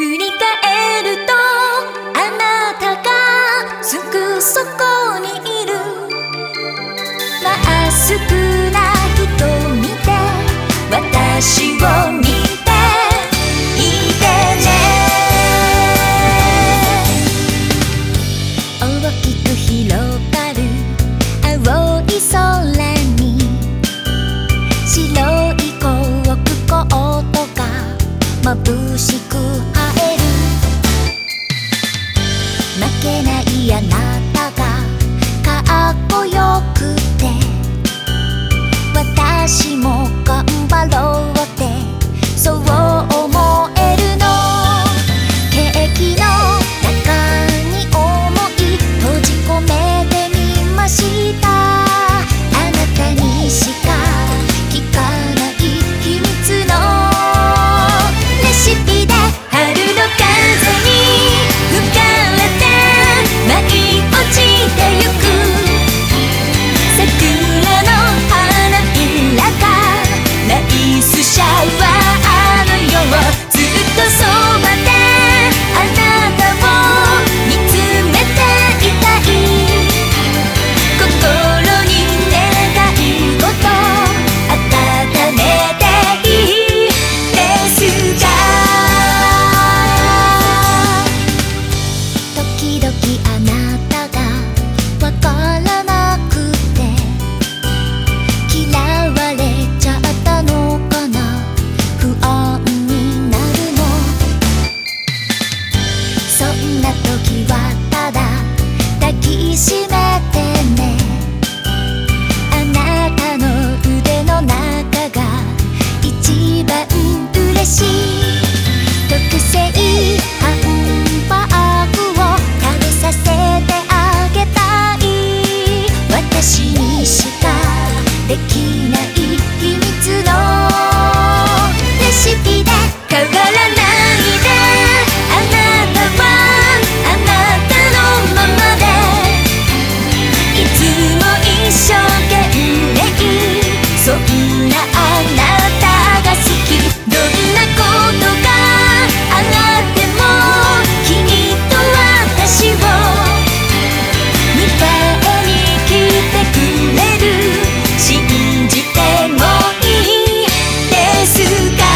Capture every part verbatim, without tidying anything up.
振り返るとあなたがすぐそこにいる。まっすぐな瞳で私を見ていてね。大きく広がる青い空に白いコークコートが眩しく映える。負けないあなたがかっこよくて私も頑張ろうってそう思えるの。ケーキの中に思い閉じ込めてみました。あなたにしか聞かない秘密のレシピで春の風に吹かれて舞い落ちてゆく。桜の花びらがナイスシャワーのようずっとそばであなたを見つめていたい。心に願い事温めていいですか。時々あなたがわからなくて嫌われちゃったのかな、不安になるの。そんな時はただ抱きしめてね。あなたの腕の中が一番嬉しい。特製ハンバーグを食べさせてあげたい。私にしかできない秘密のレシピで変わらないで。あなたはあなたのままでいつも一生懸命。そんなあなたが好き。どんなことがあってもきっと私を迎えに来てくれる。信じてもいいですか。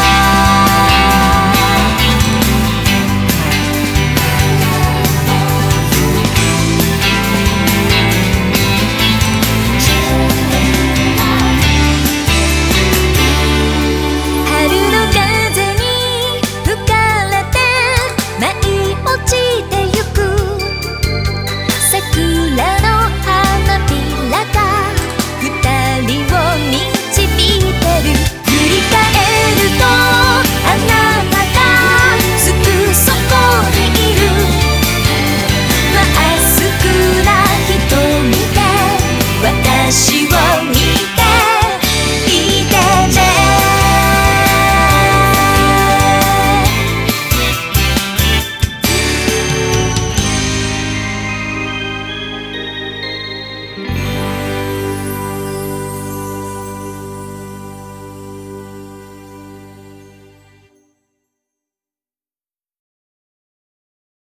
春の風に吹かれて舞い落ちてゆく。桜の花びらが二人を導いてる。振り返るとあなたがすぐそこにいる。まっすぐな瞳で私を見